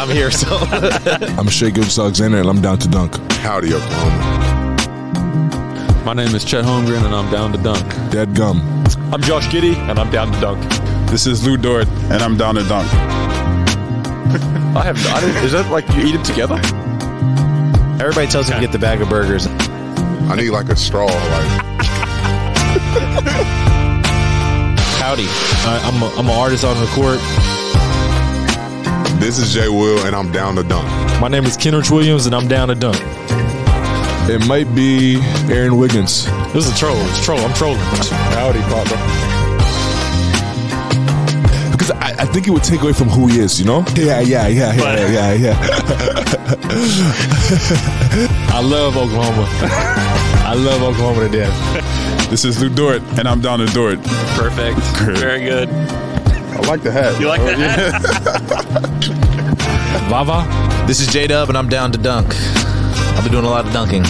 I'm here. So I'm Shea Gilgeous-Alexander, and I'm down to dunk. Howdy, Oklahoma. My name is Chet Holmgren, and I'm down to dunk. Dead gum. I'm Josh Giddey, and I'm down to dunk. This is Lou Dort, and I'm down to dunk. Is that like you eat it together? everybody tells him to get the bag of burgers. I need like a straw. Howdy. I'm an artist on the court. This is Jay Will, and I'm down to dunk. My name is Kenrich Williams, and I'm down to dunk. It might be Aaron Wiggins. This is a troll. It's troll. I'm trolling. Howdy, Papa. Because I think it would take away from who he is, you know? Yeah. I love Oklahoma. I love Oklahoma to death. This is Lou Dort, and I'm down to Dort. Perfect. Very good. I like the hat. You like the hat? Vava. This is J-Dub, and I'm down to dunk. I'll be doing a lot of dunking.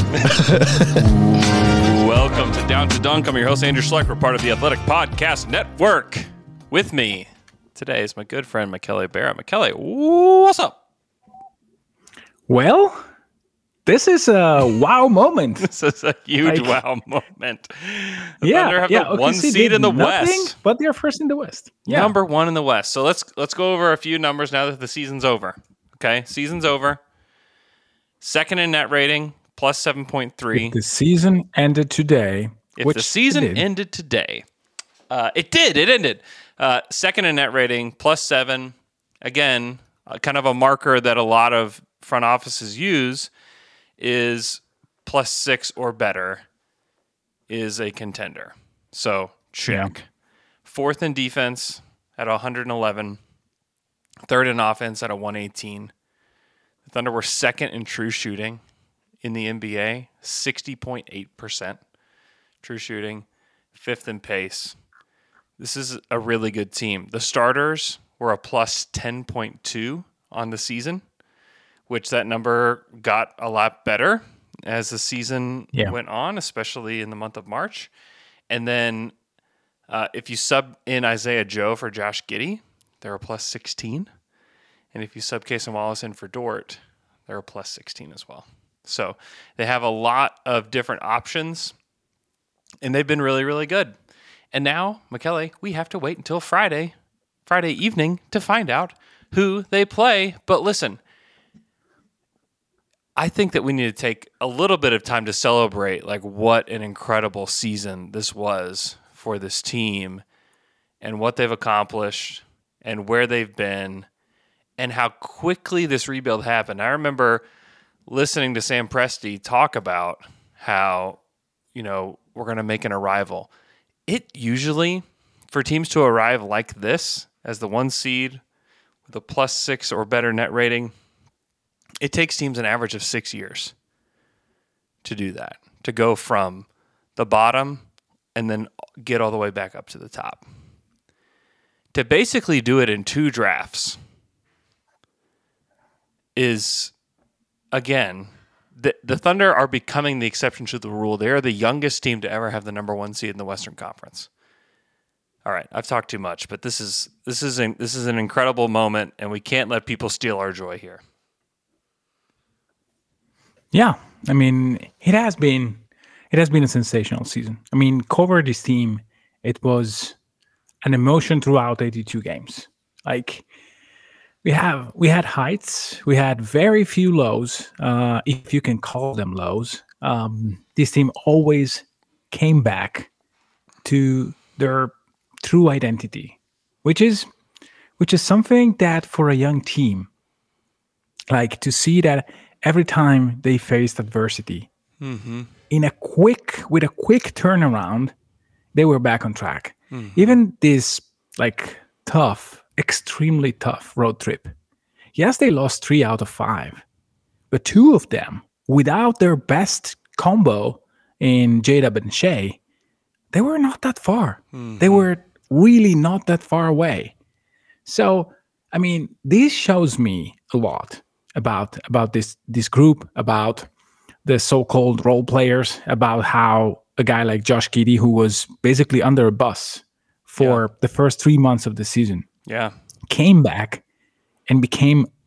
Welcome to Down to Dunk. I'm your host, Andrew Schleck. We're part of the Athletic Podcast Network. With me today is my good friend, Michele Barrett. Michele, what's up? Well, this is a wow moment. This is a huge wow moment. The Thunder have the one seed in the West. But they're first in the West. Yeah. Number one in the West. So let's go over a few numbers now that the season's over. Okay, season's over. Second in net rating, plus 7.3. If the season ended today. If the season ended today. It did. It ended. Second in net rating, plus 7. Again, kind of a marker that a lot of front offices use is plus 6 or better is a contender. So, check. Yeah. Fourth in defense at 111. Third in offense at a 118. The Thunder were second in true shooting in the NBA, 60.8% true shooting. Fifth in pace. This is a really good team. The starters were a plus 10.2 on the season, which that number got a lot better as the season went on, especially in the month of March. And then if you sub in Isaiah Joe for Josh Giddey, they're a plus 16. And if you sub Cason Wallace in for Dort, they're a plus 16 as well. So they have a lot of different options, and they've been really, really good. And now, Michele, we have to wait until Friday evening to find out who they play. But listen, I think that we need to take a little bit of time to celebrate like what an incredible season this was for this team and what they've accomplished and where they've been and how quickly this rebuild happened. I remember listening to Sam Presti talk about how, we're going to make an arrival. It usually, for teams to arrive like this as the one seed with a plus 6 or better net rating, it takes teams an average of 6 years to do that, to go from the bottom and then get all the way back up to the top. To basically do it in 2 drafts is, again, the Thunder are becoming the exception to the rule. They are the youngest team to ever have the number 1 seed in the Western Conference. All right, I've talked too much, but this is an incredible moment, and we can't let people steal our joy here. Yeah, I mean, it has been a sensational season. I mean, cover this team, it was an emotion throughout 82 games. Like, we had heights, we had very few lows, if you can call them lows. This team always came back to their true identity, which is something that for a young team, like to see that every time they faced adversity, with a quick turnaround, they were back on track. Even this like extremely tough road trip. Yes, they lost 3 out of 5, but 2 of them, without their best combo in J-Dub and Shea, they were not that far. They were really not that far away. So, I mean, this shows me a lot about this group, about the so-called role players, about how a guy like Josh Giddey, who was basically under a bus for the first 3 months of the season, came back and became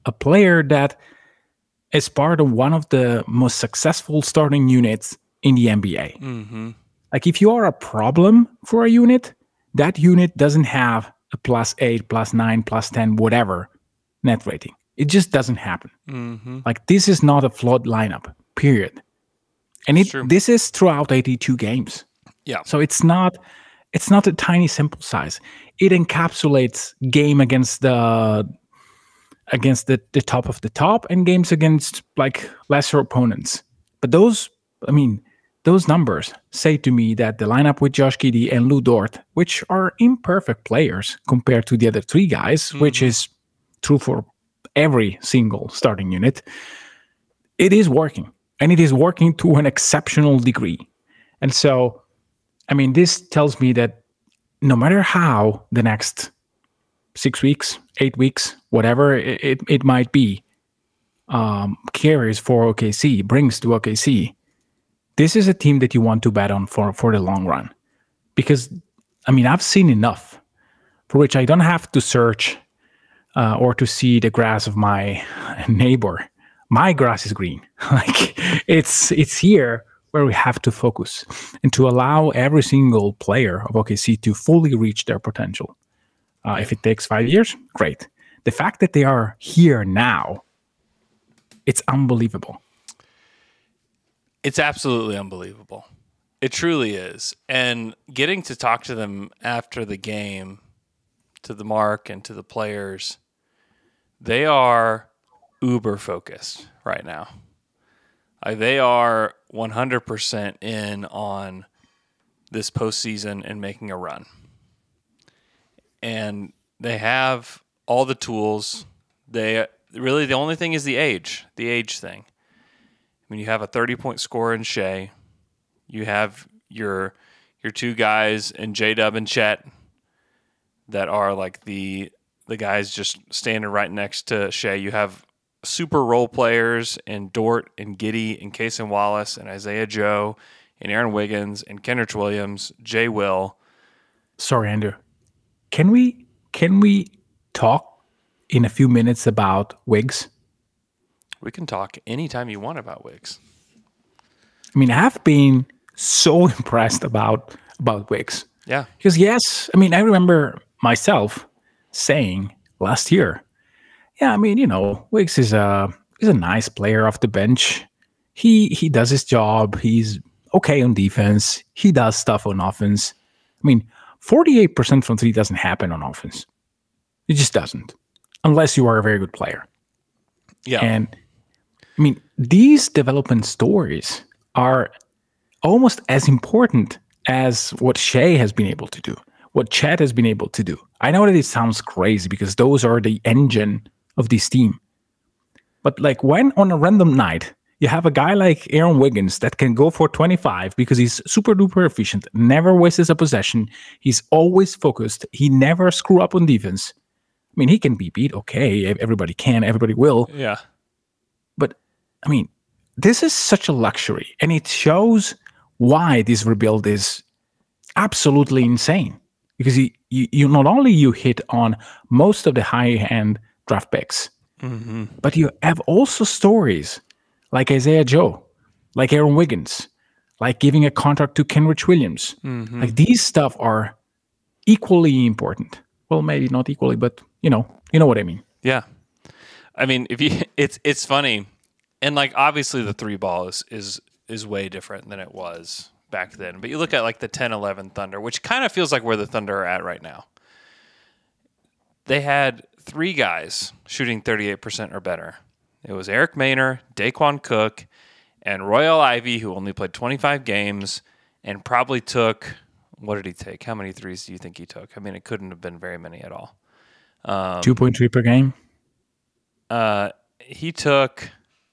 a player that is part of one of the most successful starting units in the NBA. Mm-hmm. Like if you are a problem for a unit, that unit doesn't have a +8, +9, +10, whatever net rating. It just doesn't happen. Mm-hmm. Like this is not a flawed lineup, period. And this is throughout 82 games. Yeah. So it's not a tiny sample size. It encapsulates game against the top of the top and games against like lesser opponents. But those numbers say to me that the lineup with Josh Giddey and Lou Dort, which are imperfect players compared to the other three guys, which is true for every single starting unit, it is working. And it is working to an exceptional degree. And so, this tells me that no matter how the next 6 weeks, 8 weeks, whatever it might be, carries for OKC, brings to OKC, this is a team that you want to bet on for the long run. Because, I've seen enough for which I don't have to search or to see the grass of my neighbor. My grass is green. Like it's here where we have to focus and to allow every single player of OKC to fully reach their potential. If it takes 5 years, great. The fact that they are here now, it's unbelievable. It's absolutely unbelievable. It truly is. And getting to talk to them after the game, to the Mark and to the players, they are uber focused right now. They are 100% in on this postseason and making a run. And they have all the tools. They really, the only thing is the age thing. You have a 30-point scorer in Shea. You have your two guys in J-Dub and Chet that are like the guys just standing right next to Shea. You have super role players in Dort and Giddey and Cason Wallace and Isaiah Joe and Aaron Wiggins and Kenrich Williams, Jay Will. Sorry, Andrew. Can we talk in a few minutes about Wiggs? We can talk anytime you want about Wiggs. I have been so impressed about Wiggs. Yeah. Because yes, I remember myself saying last year, Wiggs is a nice player off the bench. He does his job. He's okay on defense. He does stuff on offense. 48% from three doesn't happen on offense. It just doesn't. Unless you are a very good player. Yeah. And these development stories are almost as important as what Shea has been able to do, what Chet has been able to do. I know that it sounds crazy because those are the engine of this team. But like when on a random night, you have a guy like Aaron Wiggins that can go for 25 because he's super duper efficient, never wastes a possession. He's always focused. He never screw up on defense. He can be beat. Okay, everybody can, everybody will. Yeah. But this is such a luxury, and it shows why this rebuild is absolutely insane. Because you not only you hit on most of the high-end draft picks, but you have also stories like Isaiah Joe, like Aaron Wiggins, like giving a contract to Kenrich Williams. Like these stuff are equally important. Well, maybe not equally, but you know what I mean. Yeah. It's funny. And like obviously the three ball is way different than it was back then. But you look at like the 10-11 Thunder, which kind of feels like where the Thunder are at right now. They had three guys shooting 38% or better. It was Eric Maynor, Daquan Cook, and Royal Ivey, who only played 25 games and probably took, what did he take? How many threes do you think he took? It couldn't have been very many at all. 2.3 per game? He took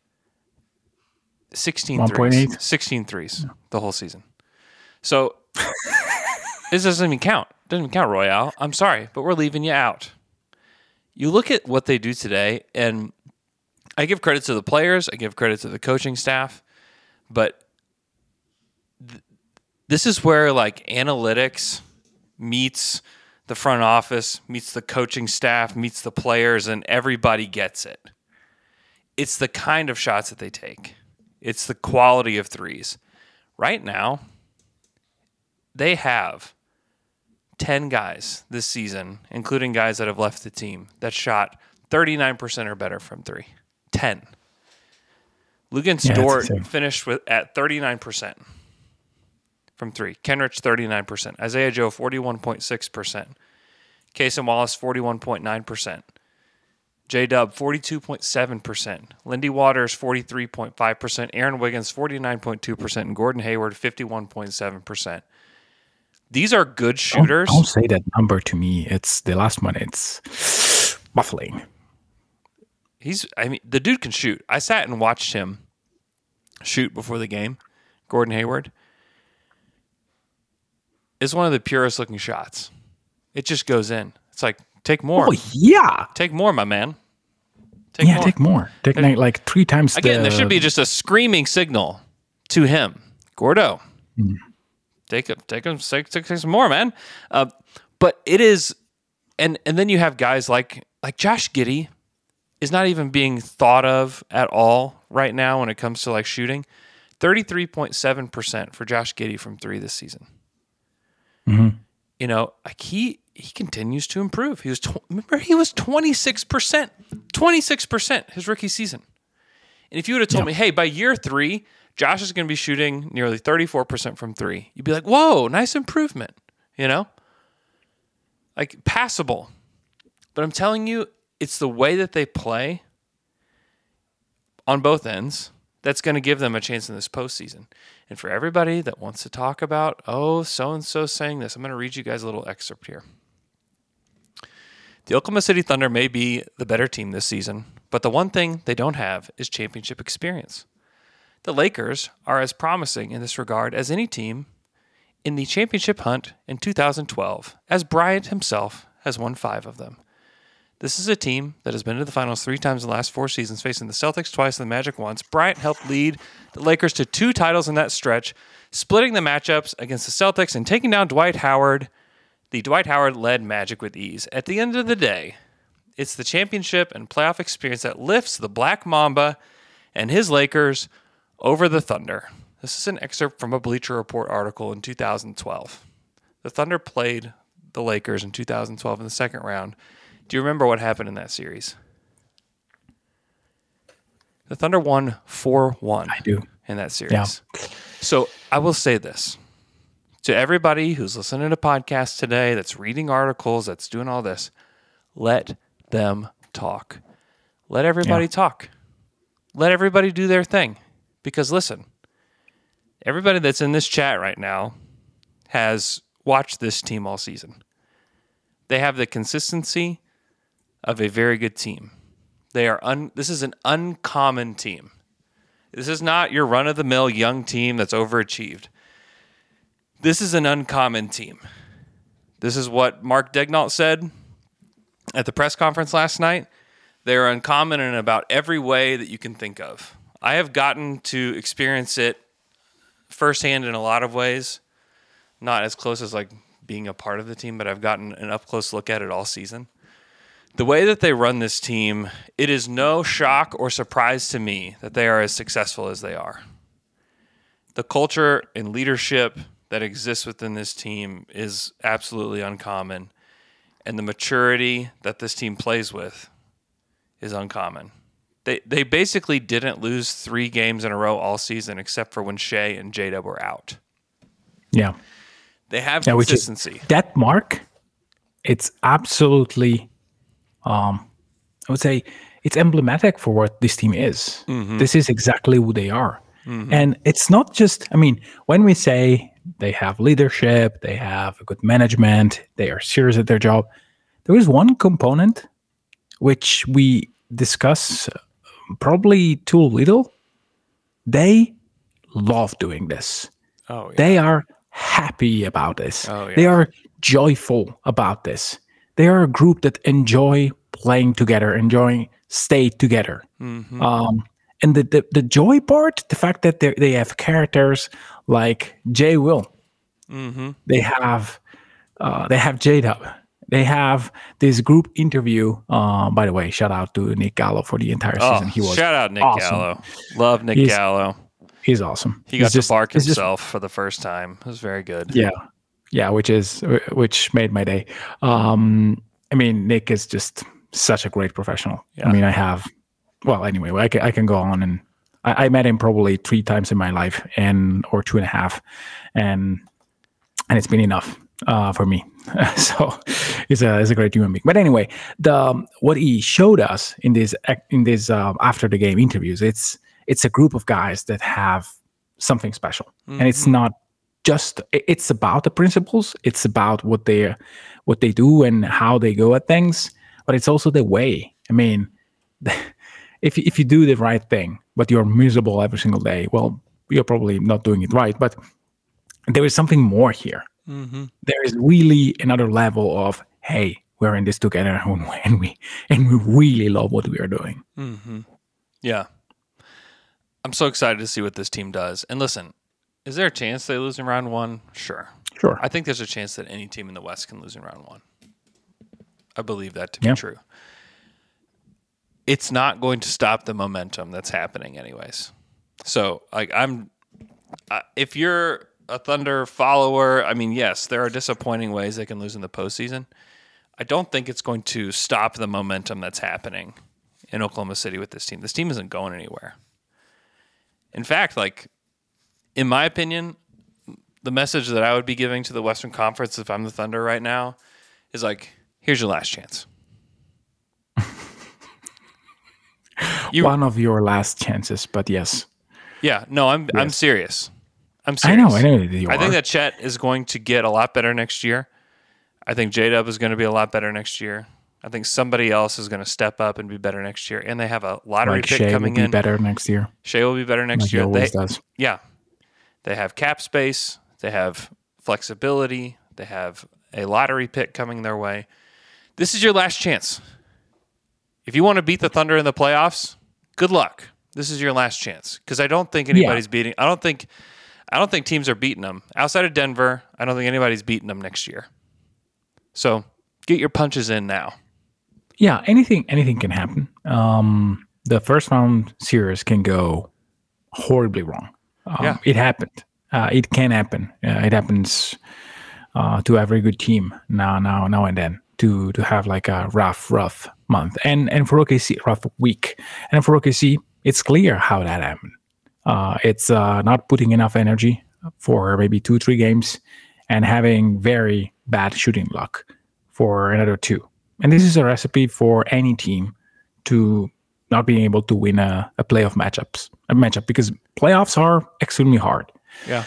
16 threes. 16 threes the whole season. So this doesn't even count. Doesn't even count, Royale. I'm sorry, but we're leaving you out. You look at what they do today, and I give credit to the players. I give credit to the coaching staff. But this is where like analytics meets the front office, meets the coaching staff, meets the players, and everybody gets it. it's the kind of shots that they take. It's the quality of threes. Right now, they have 10 guys this season, including guys that have left the team, that shot 39% or better from three. 10. Lugens Dort finished at 39% from three. Kenrich, 39%. Isaiah Joe, 41.6%. Cason Wallace, 41.9%. J-Dub, 42.7%. Lindy Waters, 43.5%. Aaron Wiggins, 49.2%. And Gordon Hayward, 51.7%. These are good shooters. Don't say that number to me. It's the last one. It's baffling. The dude can shoot. I sat and watched him shoot before the game. Gordon Hayward. It's one of the purest looking shots. It just goes in. It's like, take more. Oh, yeah. Take more, my man. Take more. Take like 3 times. Again, there should be just a screaming signal to him. Gordo. Take some more, man. But it is, and then you have guys like Josh Giddey is not even being thought of at all right now when it comes to like shooting. 33.7% for Josh Giddey from three this season. Mm-hmm. You know, like he continues to improve. He was 26%, 26% his rookie season. And if you would have told me, hey, by year 3, Josh is going to be shooting nearly 34% from three, you'd be like, whoa, nice improvement, you know? Like, passable. But I'm telling you, it's the way that they play on both ends that's going to give them a chance in this postseason. And for everybody that wants to talk about, oh, so-and-so saying this, I'm going to read you guys a little excerpt here. The Oklahoma City Thunder may be the better team this season, but the one thing they don't have is championship experience. The Lakers are as promising in this regard as any team in the championship hunt in 2012, as Bryant himself has won 5 of them. This is a team that has been to the finals 3 times in the last 4 seasons, facing the Celtics twice and the Magic once. Bryant helped lead the Lakers to 2 titles in that stretch, splitting the matchups against the Celtics and taking down Dwight Howard. The Dwight Howard-led Magic with ease. At the end of the day, it's the championship and playoff experience that lifts the Black Mamba and his Lakers over the Thunder. This is an excerpt from a Bleacher Report article in 2012. The Thunder played the Lakers in 2012 in the second round. Do you remember what happened in that series? The Thunder won 4-1. I do. In that series. Yeah. So I will say this. To everybody who's listening to podcasts today, that's reading articles, that's doing all this, let them talk. Let everybody talk. Let everybody do their thing. Because listen, everybody that's in this chat right now has watched this team all season. They have the consistency of a very good team. This is an uncommon team. This is not your run-of-the-mill young team that's overachieved. This is an uncommon team. This is what Mark Daigneault said at the press conference last night. They are uncommon in about every way that you can think of. I have gotten to experience it firsthand in a lot of ways. Not as close as like being a part of the team, but I've gotten an up-close look at it all season. The way that they run this team, it is no shock or surprise to me that they are as successful as they are. The culture and leadership that exists within this team is absolutely uncommon, and the maturity that this team plays with is uncommon. They basically didn't lose 3 games in a row all season except for when Shea and J-Dub were out. Yeah. They have consistency. That mark, it's absolutely, I would say, it's emblematic for what this team is. Mm-hmm. This is exactly who they are. Mm-hmm. And it's not just, when we say they have leadership, they have a good management, they are serious at their job, there is one component which we discuss probably too little. They love doing this. Oh, yeah. They are happy about this. Oh, yeah. They are joyful about this. They are a group that enjoy playing together, enjoying stay together. Mm-hmm. And the joy part, the fact that they have characters like Jay Will. Mm-hmm. They have J-Dub. They have this group interview. By the way, shout out to Nick Gallo for the entire season. He was shout out Nick awesome. Gallo. Love Nick Gallo. He's awesome. He got to bark himself for the first time. It was very good. Yeah, which made my day. I mean, Nick is just such a great professional. Yeah. I mean, anyway, I can go on, and I met him probably 3 times in my life, or 2.5, and it's been enough for me. So he's a great human being. But anyway, what he showed us in this after the game interviews, it's a group of guys that have something special, and it's not just, it's about the principles, it's about what they do and how they go at things, but it's also the way. I mean, if you do the right thing but you're miserable every single day, well, you're probably not doing it right. But there is something more here. There is really another level of, hey, we're in this together, and we really love what we are doing. Yeah, I'm so excited to see what this team does. And listen, is there a chance they lose in round 1? Sure. I think there's a chance that any team in the West can lose in round 1. I believe that to be true. It's not going to stop the momentum that's happening anyways. So, like, if you're a Thunder follower, I mean, yes, there are disappointing ways they can lose in the postseason. I don't think it's going to stop the momentum that's happening in Oklahoma City with this team. This team isn't going anywhere. In fact, like, in my opinion, the message that I would be giving to the Western Conference if I'm the Thunder right now is like, here's your last chance. One of your last chances, but yes. Yeah, no, I'm serious. I'm serious. I know that you are. I think that Chet is going to get a lot better next year. I think J-Dub is going to be a lot better next year. I think somebody else is going to step up and be better next year. And they have a lottery pick Shea coming will be in. Better next year. Shea will be better next year. He always does. Yeah. They have cap space. They have flexibility. They have a lottery pick coming their way. This is your last chance. If you want to beat the Thunder in the playoffs, good luck. This is your last chance. Because I don't think anybody's beating. I don't think teams are beating them. Outside of Denver, I don't think anybody's beating them next year. So get your punches in now. Yeah, anything can happen. The first round series can go horribly wrong. It happened. It can happen. It happens to every good team now and then to have like a rough month. And for OKC, rough week. And for OKC, it's clear how that happened. It's not putting enough energy for maybe 2-3 games and having very bad shooting luck for another 2. And this is a recipe for any team to not being able to win a playoff matchup because playoffs are extremely hard. Yeah.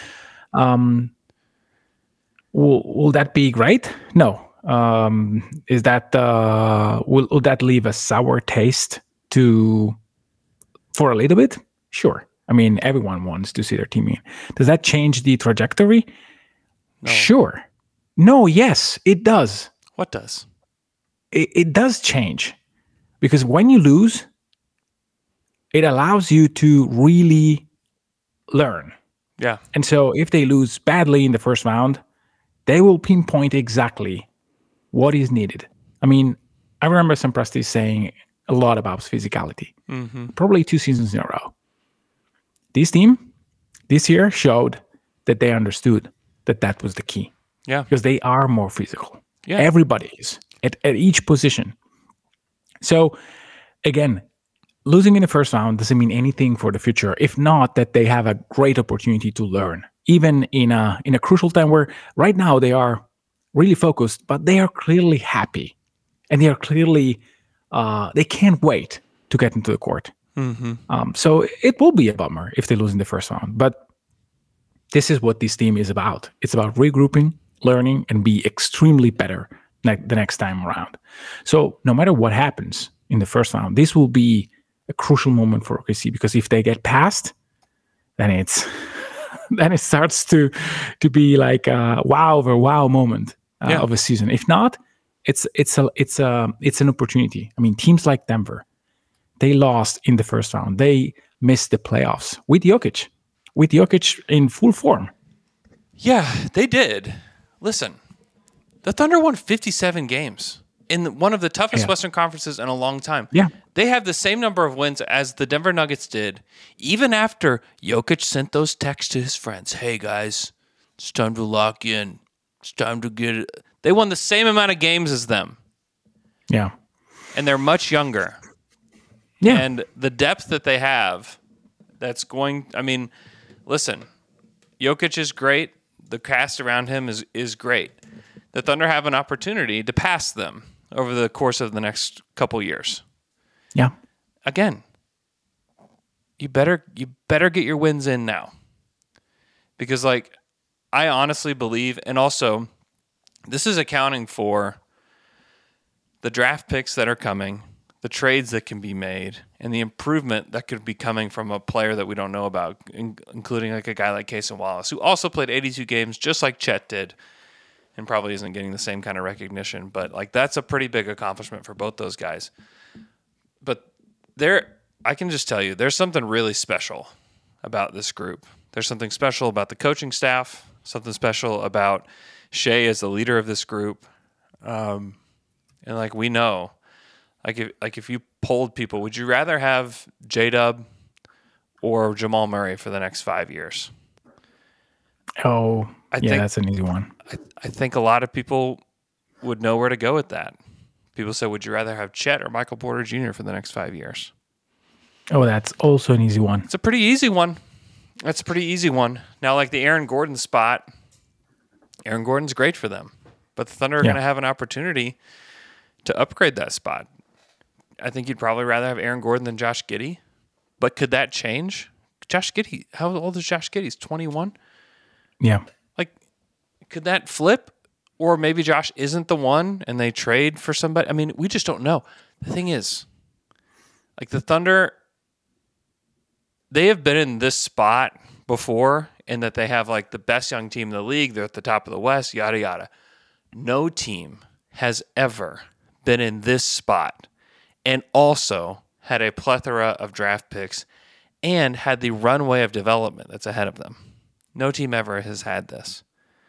Will that be great? No. Is that will that leave a sour taste for a little bit? Sure. I mean, everyone wants to see their team in. Does that change the trajectory? No. Sure. No, yes, it does. What does? It does change. Because when you lose, it allows you to really learn. Yeah. And so if they lose badly in the first round, they will pinpoint exactly what is needed. I mean, I remember Sam Presti saying a lot about physicality. Probably 2 seasons in a row. This team, this year, showed that they understood that was the key. Yeah. Because they are more physical. Yeah. Everybody is at each position. So, again, losing in the first round doesn't mean anything for the future. If not, that they have a great opportunity to learn. Even in a crucial time where right now they are really focused, but they are clearly happy. And they are clearly, they can't wait to get into the court. So it will be a bummer if they lose in the first round. But this is what this team is about. It's about regrouping, learning, and be extremely better the next time around. So no matter what happens in the first round, this will be a crucial moment for OKC, because if they get past, then it starts to be like a wow over wow moment of a season. If not, it's an opportunity. I mean, teams like Denver, they lost in the first round. They missed the playoffs with Jokic in full form. Yeah, they did. Listen, The Thunder won 57 games in one of the toughest Yeah. Western Conferences in a long time. Yeah. They have the same number of wins as the Denver Nuggets did, even after Jokic sent those texts to his friends. Hey, guys, it's time to lock in. It's time to get it. They won the same amount of games as them, Yeah. and they're much younger. Yeah. And the depth that they have, that's going. I mean, listen, Jokic is great. The cast around him is great. The Thunder have an opportunity to pass them over the course of the next couple years. Yeah. Again, you better get your wins in now, because like I honestly believe, and also this is accounting for the draft picks that are coming, the trades that can be made, and the improvement that could be coming from a player that we don't know about, including like a guy like Cason Wallace, who also played 82 games just like Chet did, and probably isn't getting the same kind of recognition. But like that's a pretty big accomplishment for both those guys. But I can just tell you, there's something really special about this group. There's something special about the coaching staff, something special about Shea as the leader of this group. And like we know, if you polled people, would you rather have J-Dub or Jamal Murray for the next 5 years? Oh, I yeah, think- that's an easy one. I think a lot of people would know where to go with that. People say, would you rather have Chet or Michael Porter Jr. for the next 5 years? Oh, that's also an easy one. It's a pretty easy one. That's a pretty easy one. Now, like the Aaron Gordon spot, Aaron Gordon's great for them. But the Thunder are going to have an opportunity to upgrade that spot. I think you'd probably rather have Aaron Gordon than Josh Giddey. But could that change? Josh Giddey, how old is Josh Giddey? He's 21? Yeah. Like, could that flip? Or maybe Josh isn't the one and they trade for somebody. I mean, we just don't know. The thing is, like the Thunder, they have been in this spot before, in that they have like the best young team in the league. They're at the top of the West, yada, yada. No team has ever been in this spot and also had a plethora of draft picks and had the runway of development that's ahead of them. No team ever has had this.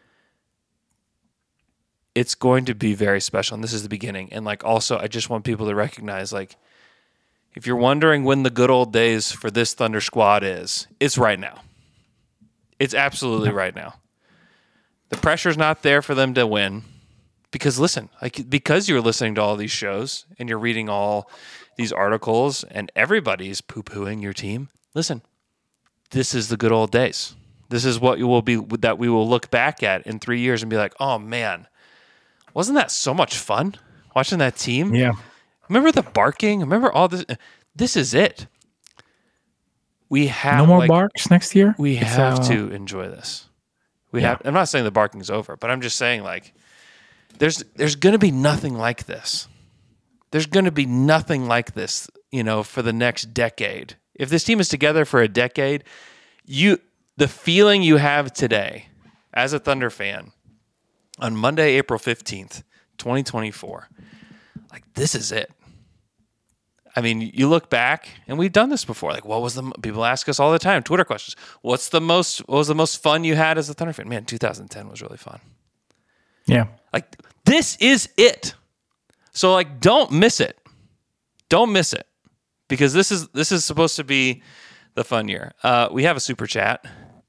It's going to be very special, and this is the beginning. And like also, I just want people to recognize, like, if you're wondering when the good old days for this Thunder squad is, it's right now. It's absolutely right now. The pressure's not there for them to win. Because listen, like because you're listening to all these shows and you're reading all these articles and everybody's poo-pooing your team, listen, this is the good old days. This is what you will be, that we will look back at in 3 years and be like, oh man, wasn't that so much fun watching that team? Yeah. Remember the barking? Remember all this? This is it. We have No more like, barks next year? We It's, have to enjoy this. We have. I'm not saying the barking's over, but I'm just saying like there's going to be nothing like this. There's going to be nothing like this, for the next decade. If this team is together for a decade, the feeling you have today as a Thunder fan on Monday, April 15th, 2024, like this is it. I mean, you look back, and we've done this before. Like, people ask us all the time, Twitter questions. What was the most fun you had as a Thunder fan? Man, 2010 was really fun. Yeah. Like, this is it. So, like, don't miss it. Don't miss it. Because this is supposed to be the fun year. We have a super chat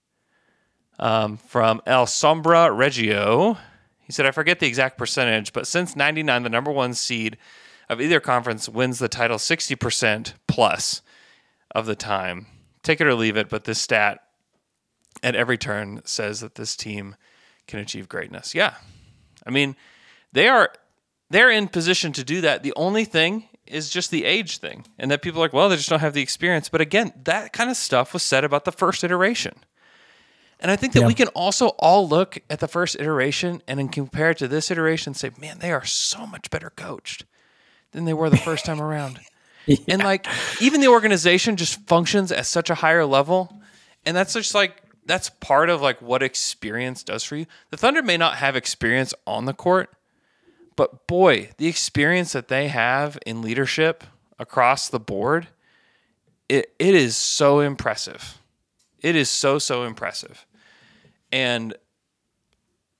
from El Sombra Reggio. He said, I forget the exact percentage, but since 99, the number one seed of either conference wins the title 60% plus of the time. Take it or leave it, but this stat at every turn says that this team can achieve greatness. Yeah. I mean, they're in position to do that. The only thing is just the age thing, and that people are like, well, they just don't have the experience. But again, that kind of stuff was said about the first iteration. And I think that we can also all look at the first iteration and then compare it to this iteration and say, man, they are so much better coached than they were the first time around. And like, even the organization just functions at such a higher level. And that's just like, that's part of like what experience does for you. The Thunder may not have experience on the court, but boy, the experience that they have in leadership across the board, it is so impressive. It is so impressive. And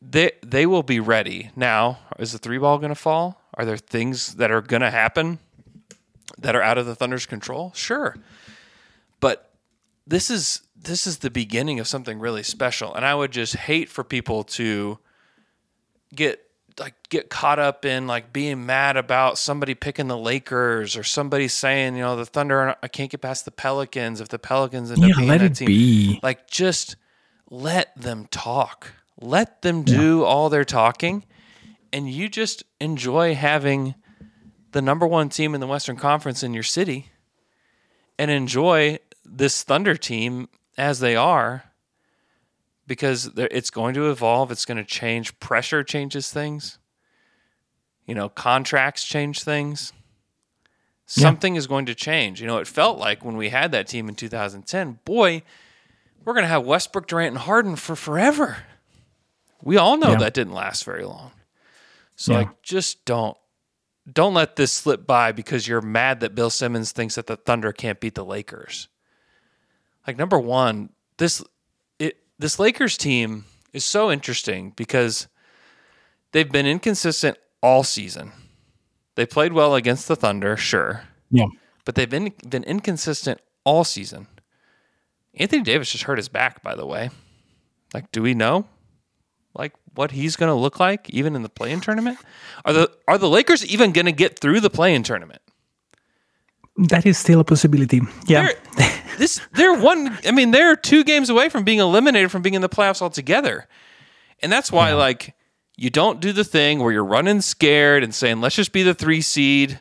they will be ready. Now, is the 3 ball going to fall? Are there things that are going to happen that are out of the Thunder's control? Sure. But this is the beginning of something really special, and I would just hate for people to get caught up in like being mad about somebody picking the Lakers or somebody saying, the Thunder, I can't get past the Pelicans if the Pelicans end up being let that it team. be. Like, just let them talk. Let them do all their talking, and you just enjoy having the number 1 team in the Western Conference in your city and enjoy this Thunder team as they are, because it's going to evolve. It's going to change. Pressure changes things. Contracts change things. Something is going to change. It felt like when we had that team in 2010, boy, we're going to have Westbrook, Durant, and Harden for forever. We all know that didn't last very long. So, just don't let this slip by because you're mad that Bill Simmons thinks that the Thunder can't beat the Lakers. Like, number one, this Lakers team is so interesting because they've been inconsistent all season. They played well against the Thunder, sure. Yeah. But they've been inconsistent all season. Anthony Davis just hurt his back, by the way. Like, do we know what he's going to look like even in the play-in tournament? Are the Lakers even going to get through the play-in tournament? That is still a possibility. Yeah. They're 2 games away from being eliminated from being in the playoffs altogether. And that's why, you don't do the thing where you're running scared and saying, let's just be the 3 seed.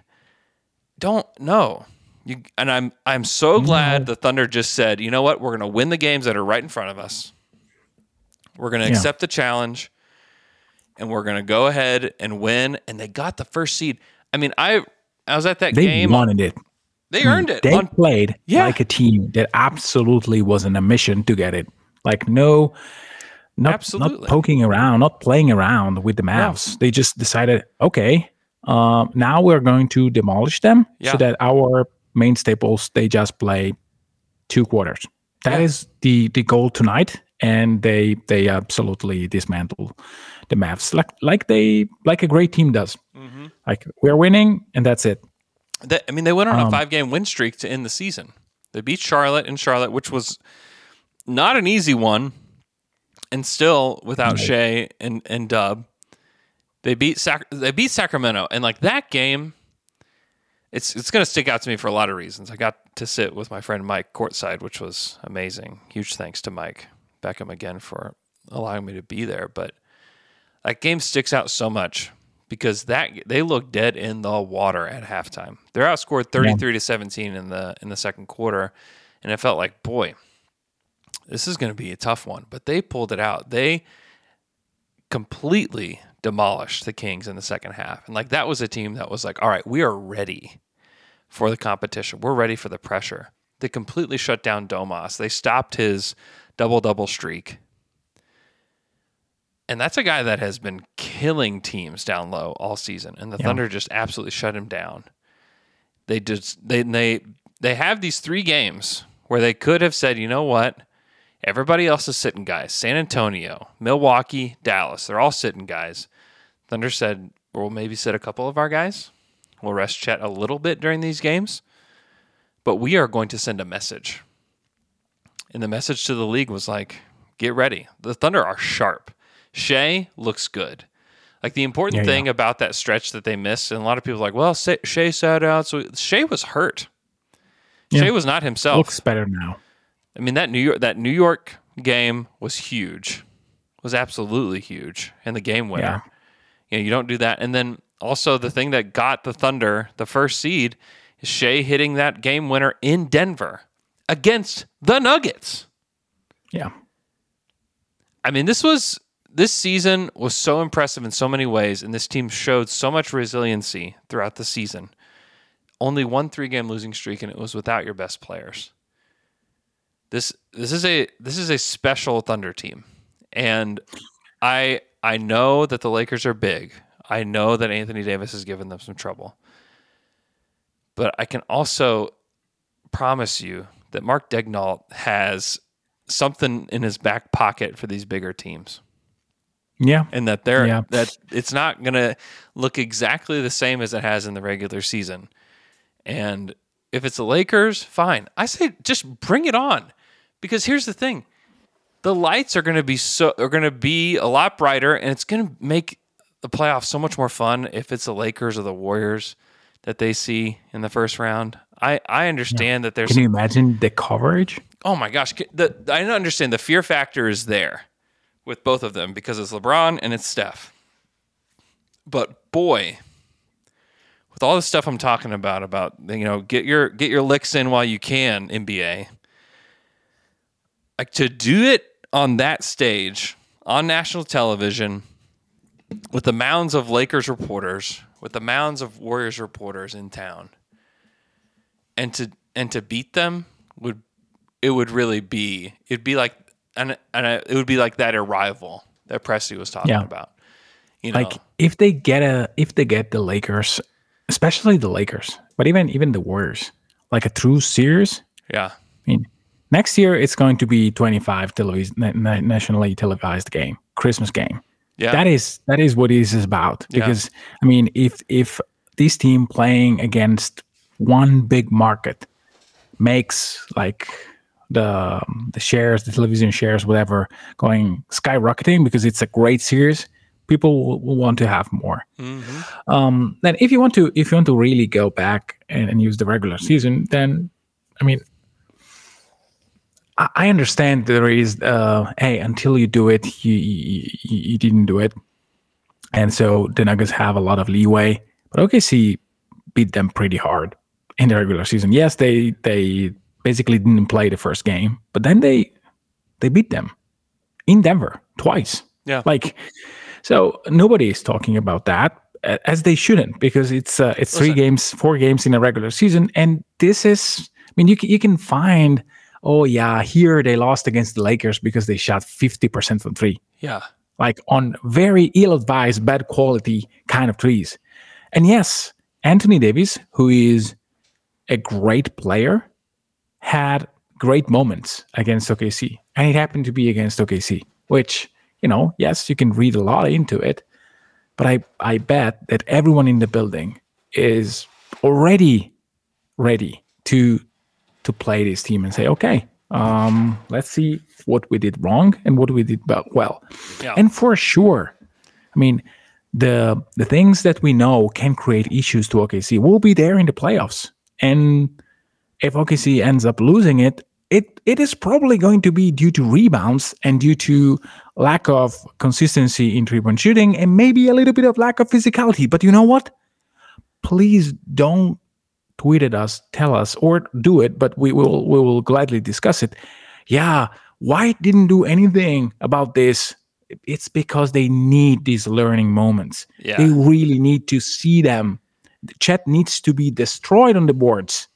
I'm so glad the Thunder just said, you know what? We're going to win the games that are right in front of us. We're going to accept the challenge, and we're going to go ahead and win. And they got the 1st seed. I was at that game. They wanted it. They earned it. They played like a team that absolutely was on a mission to get it. Like, not poking around, not playing around with the Mavs. No. They just decided, okay, now we're going to demolish them so that our main staples, they just play 2 quarters. That is the goal tonight. And they absolutely dismantle the Mavs like a great team does. Mm-hmm. Like, we're winning, and that's it. They went on a 5-game win streak to end the season. They beat Charlotte in Charlotte, which was not an easy one, and still without Shea and Dub. They beat Sacramento, and that game, it's going to stick out to me for a lot of reasons. I got to sit with my friend Mike courtside, which was amazing. Huge thanks to Mike Beckham again for allowing me to be there. But that game sticks out so much because they looked dead in the water at halftime. They're outscored 33-17 in the second quarter, and it felt like, boy, this is going to be a tough one. But they pulled it out. They completely demolished the Kings in the second half. And that was a team that was like, all right, we are ready for the competition. We're ready for the pressure. They completely shut down Domas. They stopped his double-double streak. And that's a guy that has been killing teams down low all season. And the Thunder just absolutely shut him down. They have these 3 games where they could have said, you know what? Everybody else is sitting guys. San Antonio, Milwaukee, Dallas. They're all sitting guys. Thunder said, we'll maybe sit a couple of our guys. We'll rest Chet a little bit during these games. But we are going to send a message. And the message to the league was like, get ready. The Thunder are sharp. Shea looks good. The important thing about that stretch that they missed, and a lot of people are like, well, Shea sat out. So Shea was hurt. Shea was not himself. Looks better now. That New York game was huge. Was absolutely huge. And the game winner. Yeah. You don't do that. And then also the thing that got the Thunder the 1st seed is Shea hitting that game winner in Denver against the Nuggets. Yeah. This season was so impressive in so many ways, and this team showed so much resiliency throughout the season. Only 1 3-game losing streak, and it was without your best players. This is a special Thunder team, and I know that the Lakers are big. I know that Anthony Davis has given them some trouble, but I can also promise you that Mark Daigneault has something in his back pocket for these bigger teams. Yeah. and that that it's not going to look exactly the same as it has in the regular season. And if it's the Lakers, fine. I say just bring it on, because here's the thing: the lights are going to be a lot brighter, and it's going to make the playoffs so much more fun if it's the Lakers or the Warriors that they see in the first round. I understand that there's. Can you imagine the coverage? Oh my gosh, I understand the fear factor is there with both of them because it's LeBron and it's Steph. But boy, with all the stuff I'm talking about get your licks in while you can, NBA. Like, to do it on that stage on national television with the mounds of Lakers reporters, with the mounds of Warriors reporters in town, and to beat them it would be like that arrival that Presti was talking about. Like, if they get the Lakers, especially the Lakers, but even the Warriors, like a true series. Yeah. I mean, next year it's going to be 25 nationally televised game, Christmas game. Yeah. That is what it is about. Because I mean, if this team playing against one big market makes like the shares, the television shares, whatever, going skyrocketing because it's a great series, people will want to have more. Mm-hmm. Then if you want to really go back and use the regular season, then I mean, I understand there is hey, until you do it, you didn't do it, and so the Nuggets have a lot of leeway. But OKC beat them pretty hard in the regular season. Yes, they basically didn't play the first game, but then they beat them in Denver twice. Yeah, like, so nobody is talking about that, as they shouldn't, because it's 4 games in a regular season, and this is. I mean, you can find. Oh yeah, here they lost against the Lakers because they shot 50% from three. Yeah, like on very ill-advised, bad quality kind of threes. And yes, Anthony Davis, who is a great player, had great moments against OKC. And it happened to be against OKC, which, yes, you can read a lot into it. But I bet that everyone in the building is already ready to play this team and say, okay, let's see what we did wrong and what we did well. Yeah. And for sure, I mean, the things that we know can create issues to OKC will be there in the playoffs. And if OKC ends up losing it is probably going to be due to rebounds and due to lack of consistency in three-point shooting and maybe a little bit of lack of physicality. But you know what? Please don't tweet at us, tell us, or do it, but we will gladly discuss it. Yeah, White didn't do anything about this. It's because they need these learning moments. Yeah. They really need to see them. Chet needs to be destroyed on the boards.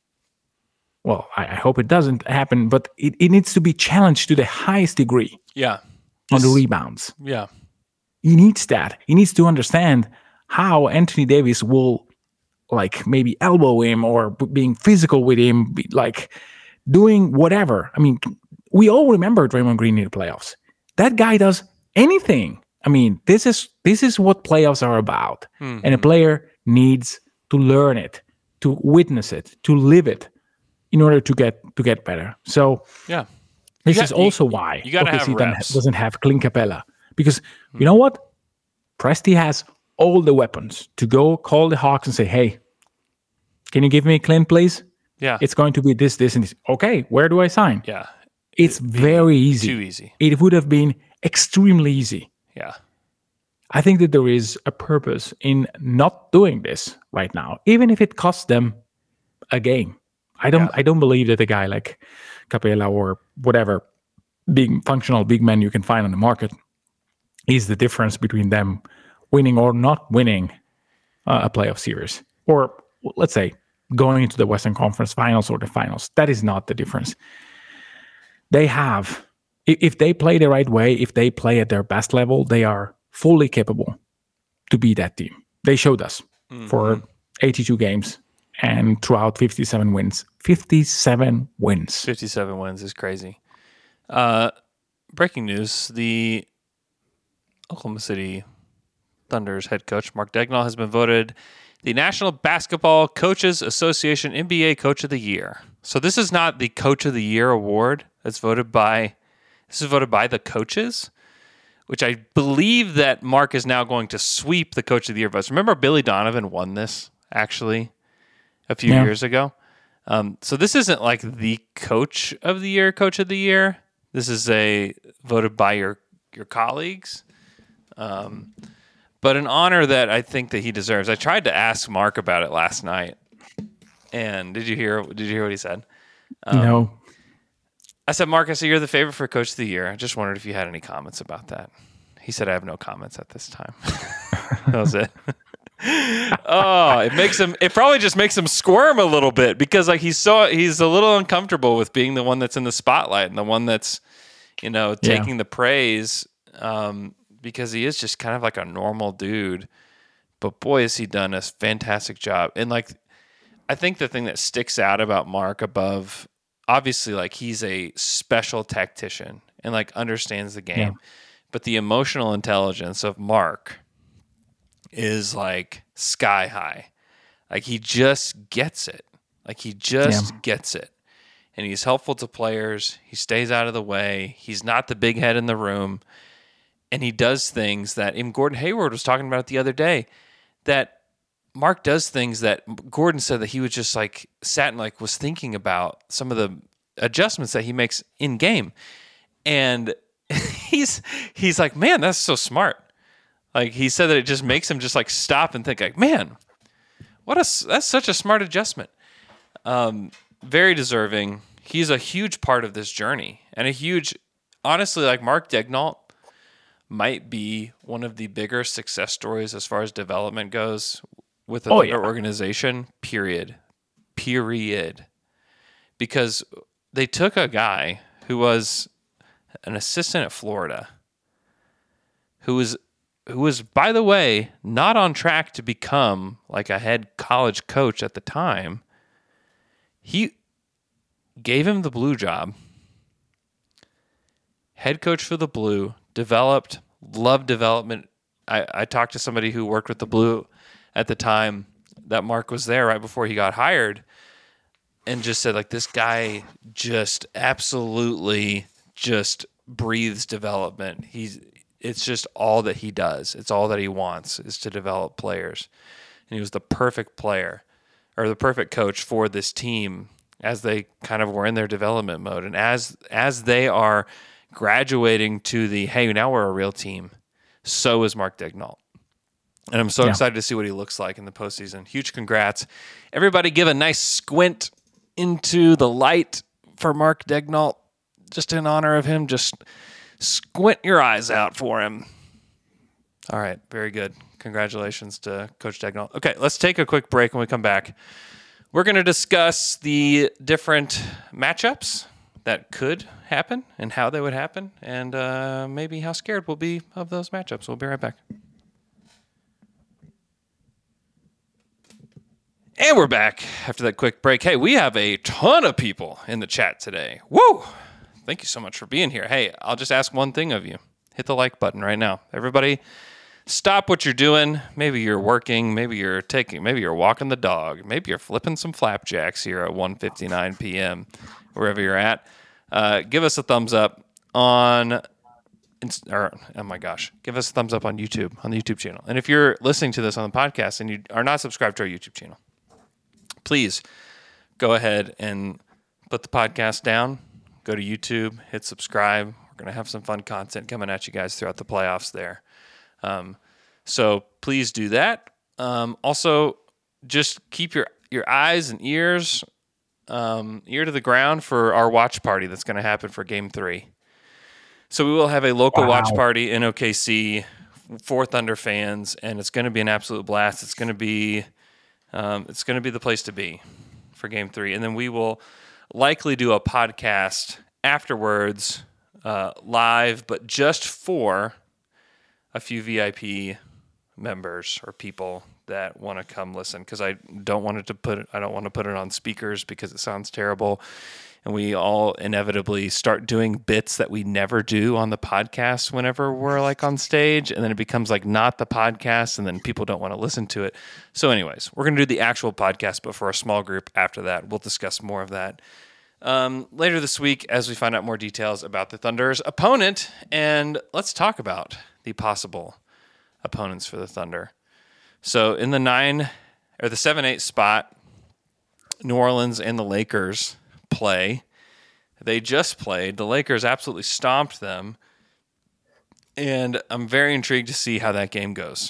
Well, I hope it doesn't happen, but it needs to be challenged to the highest degree. Yeah. On the rebounds. Yeah. He needs that. He needs to understand how Anthony Davis will like maybe elbow him or being physical with him, like doing whatever. I mean, we all remember Draymond Green in the playoffs. That guy does anything. I mean, this is what playoffs are about. Mm-hmm. And a player needs to learn it, to witness it, to live it in order to get better. So yeah, this is also why you gotta have reps. Doesn't have Clint Capella, because you know what? Presti has all the weapons to go call the Hawks and say, hey, can you give me Clint, please? Yeah. It's going to be this, and this. Okay, where do I sign? Yeah. It's very easy. Too easy. It would have been extremely easy. Yeah. I think that there is a purpose in not doing this right now, even if it costs them a game. I don't believe that a guy like Capella or whatever big functional big man you can find on the market is the difference between them winning or not winning a playoff series, or let's say going into the Western Conference Finals or the finals. That is not the difference. They have, if they play the right way, if they play at their best level, they are fully capable to beat that team. They showed us for 82 games and throughout 57 wins. 57 wins. 57 wins is crazy. Breaking news, the Oklahoma City Thunder's head coach, Mark Daigneault, has been voted the National Basketball Coaches Association NBA Coach of the Year. So this is not the Coach of the Year award. This is voted by the coaches, which I believe that Mark is now going to sweep the Coach of the Year votes. Remember Billy Donovan won this, actually, a few years ago? So this isn't like the Coach of the Year, Coach of the Year. This is voted by your colleagues. But an honor that I think that he deserves. I tried to ask Mark about it last night. And did you hear what he said? No. I said, Mark, you're the favorite for Coach of the Year. I just wondered if you had any comments about that. He said, I have no comments at this time. That was it. Oh, it probably just makes him squirm a little bit because like he's a little uncomfortable with being the one that's in the spotlight and the one that's, taking the praise, because he is just kind of like a normal dude. But boy, has he done a fantastic job. And like, I think the thing that sticks out about Mark above, obviously, like he's a special tactician and like understands the game, but the emotional intelligence of Mark is like sky high. Like he just gets it. Gets it. And he's helpful to players. He stays out of the way. He's not the big head in the room. And he does things that even Gordon Hayward was talking about the other day, that Mark does things that Gordon said that he was just like sat and like was thinking about some of the adjustments that he makes in game. And he's like, man, that's so smart. Like he said that it just makes him just like stop and think like, man, that's such a smart adjustment. Very deserving. He's a huge part of this journey and honestly, like Mark Daigneault might be one of the bigger success stories as far as development goes with the Thunder organization, period. Because they took a guy who was an assistant at Florida, who was, by the way, not on track to become like a head college coach at the time. He gave him the Blue job, head coach for the Blue, loved development. I talked to somebody who worked with the Blue at the time that Mark was there right before he got hired and just said like this guy just absolutely just breathes development. It's just all that he does. It's all that he wants is to develop players. And he was the perfect player or the perfect coach for this team as they kind of were in their development mode. And as they are graduating to the, hey, now we're a real team, so is Mark Daigneault. And I'm so excited to see what he looks like in the postseason. Huge congrats. Everybody give a nice squint into the light for Mark Daigneault, just in honor of him. Just squint your eyes out for him. All right, very good. Congratulations to Coach Daigneault. Okay, let's take a quick break. When we come back, we're going to discuss the different matchups that could happen and how they would happen, and maybe how scared we'll be of those matchups. We'll be right back. And we're back after that quick break. Hey, we have a ton of people in the chat today. Woo! Thank you so much for being here. Hey, I'll just ask one thing of you. Hit the like button right now. Everybody, stop what you're doing. Maybe you're working. Maybe you're walking the dog. Maybe you're flipping some flapjacks here at 1:59 p.m., wherever you're at. Give us a thumbs up on... give us a thumbs up on YouTube, on the YouTube channel. And if you're listening to this on the podcast and you are not subscribed to our YouTube channel, please go ahead and put the podcast down, go to YouTube, hit subscribe. We're going to have some fun content coming at you guys throughout the playoffs there. So please do that. Also, just keep your eyes and ears ear to the ground for our watch party that's going to happen for Game 3. So we will have a local watch party in OKC for Thunder fans, and it's going to be an absolute blast. It's going to be the place to be for Game 3. And then we will likely do a podcast afterwards, live, but just for a few VIP members or people that want to come listen, because I don't want to put it on speakers because it sounds terrible. And we all inevitably start doing bits that we never do on the podcast whenever we're like on stage, and then it becomes like not the podcast, and then people don't want to listen to it. So anyways, we're going to do the actual podcast, but for a small group after that. We'll discuss more of that later this week as we find out more details about the Thunder's opponent. And let's talk about the possible opponents for the Thunder. So in the 7-8 spot, New Orleans and the Lakers play. They just played. The Lakers absolutely stomped them, and I'm very intrigued to see how that game goes.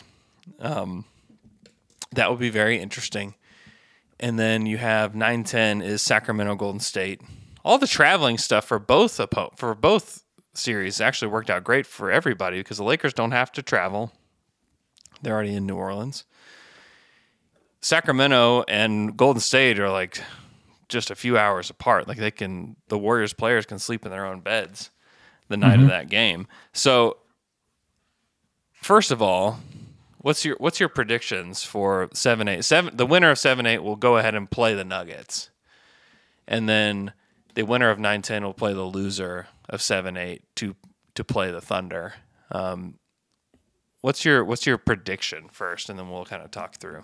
That will be very interesting. And then you have 9-10 is Sacramento Golden State. All the traveling stuff for both series actually worked out great for everybody because the Lakers don't have to travel. They're already in New Orleans. Sacramento and Golden State are like just a few hours apart. Like the Warriors players can sleep in their own beds the night of that game. So first of all, what's your predictions for 7-8? The winner of 7-8 will go ahead and play the Nuggets. And then the winner of 9-10 will play the loser of 7-8 to play the Thunder. What's your prediction first, and then we'll kind of talk through.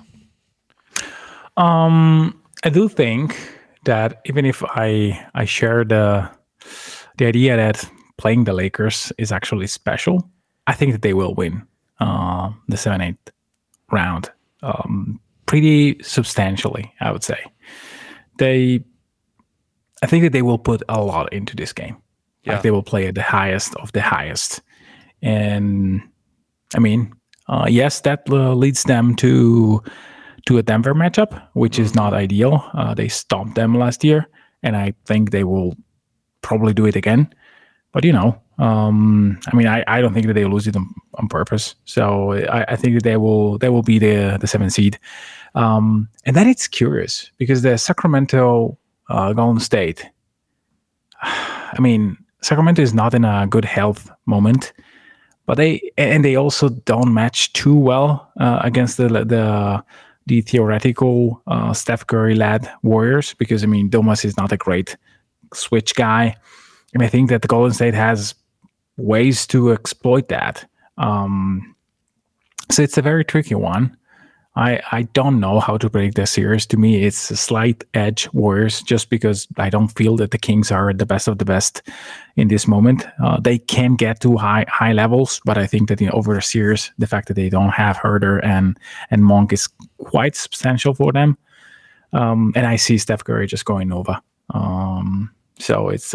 I do think that even if I share the idea that playing the Lakers is actually special, I think that they will win the 7-8 round pretty substantially, I would say. I think that they will put a lot into this game. Yeah. Like they will play at the highest of the highest. And I mean, yes, that leads them to a Denver matchup, which is not ideal. They stomped them last year, and I think they will probably do it again. But, I mean, I don't think that they will lose it on purpose. So I think that they will be the 7th seed. And then it's curious because the Sacramento Golden State, I mean, Sacramento is not in a good health moment, but they also don't match too well against the theoretical Steph Curry-led Warriors because, I mean, Domas is not a great switch guy. And I think that the Golden State has ways to exploit that. So it's a very tricky one. I don't know how to predict this series. To me, it's a slight edge Warriors just because I don't feel that the Kings are the best of the best in this moment. They can get to high levels, but I think that over the series, the fact that they don't have Herder and Monk is quite substantial for them. And I see Steph Curry just going Nova. So it's,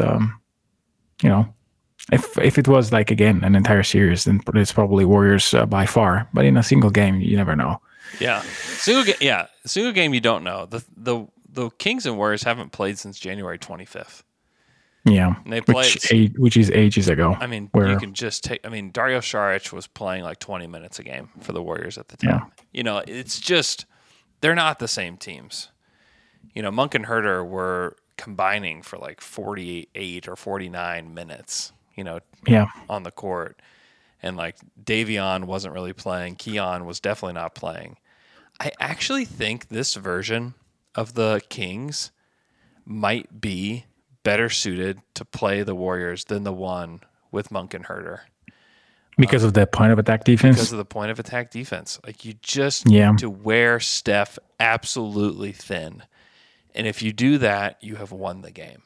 if it was like, again, an entire series, then it's probably Warriors by far. But in a single game, you never know. Yeah, single game you don't know. The Kings and Warriors haven't played since January 25th. Yeah, and they played, which is ages ago. I mean, you can just take. I mean, Dario Saric was playing like 20 minutes a game for the Warriors at the time. Yeah. It's just they're not the same teams. Monk and Herder were combining for like 48 or 49 minutes. On the court. And like Davion wasn't really playing. Keon was definitely not playing. I actually think this version of the Kings might be better suited to play the Warriors than the one with Monk and Herder. Because of the point of attack defense? Because of the point of attack defense. Like you just need to wear Steph absolutely thin. And if you do that, you have won the game.